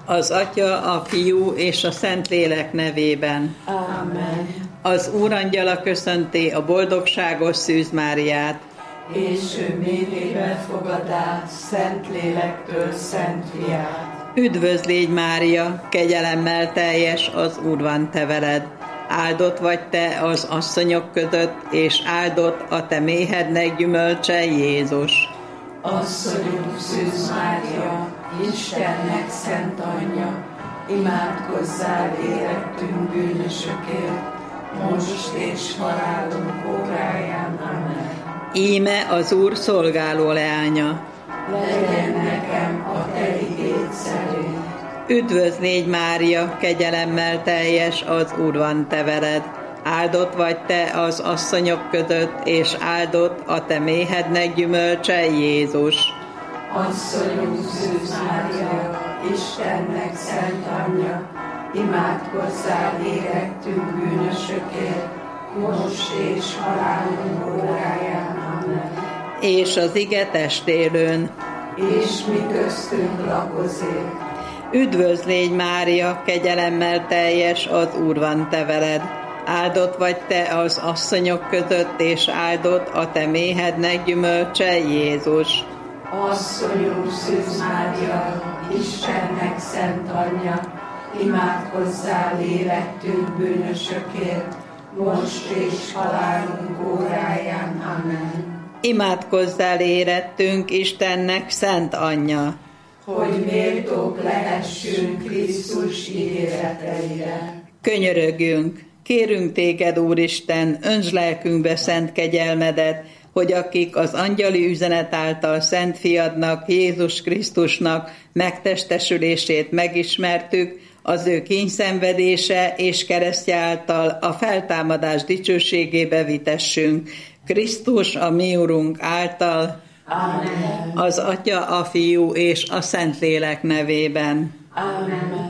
Az Atya, a Fiú és a Szentlélek nevében. Amen. Az Úrangyala köszönti a boldogságos Szűz Máriát. És ő méhébe fogadá Szentlélektől Szent Fiát. Üdvözl légy, Mária, kegyelemmel teljes, az Úr van te veled. Áldott vagy te az asszonyok között, és áldott a te méhednek gyümölcse, Jézus. Asszonyunk Szűz Mária, Istennek szent anyja, imádkozzál érettünk bűnösökért, most és halálunk óráján. Amen. Íme az Úr szolgáló leánya. Legyen nekem a te igéd szerint. Üdvözl légy, Mária, kegyelemmel teljes, az Úr van te veled. Áldott vagy te az asszonyok között, és áldott a te méhednek gyümölcse, Jézus. Asszonyunk Szűz Mária, Istennek szent anyja, imádkozzál érettünk bűnösökért, most és halálunk óráján. Amen. És az ige testélőn. És mi köztünk lakozik. Üdvözl légy, Mária, kegyelemmel teljes, az Úr van te veled. Áldott vagy te az asszonyok között, és áldott a te méhednek gyümölcse, Jézus. Asszonyunk Szűz Mária, Istennek szent anyja, imádkozzál érettünk bűnösökért, most és halálunk óráján. Amen. Imádkozzál érettünk, Istennek szent anyja, hogy méltók lehessünk Krisztus ígéreteire. Könyörögjünk, kérünk téged, Úristen, öntsd lelkünkbe szent kegyelmedet, hogy akik az angyali üzenet által Szent Fiadnak, Jézus Krisztusnak megtestesülését megismertük, az ő kínyszenvedése és keresztje által a feltámadás dicsőségébe vitessünk. Krisztus, a mi Urunk által, Amen. az Atya, a Fiú és a Szentlélek nevében. Amen.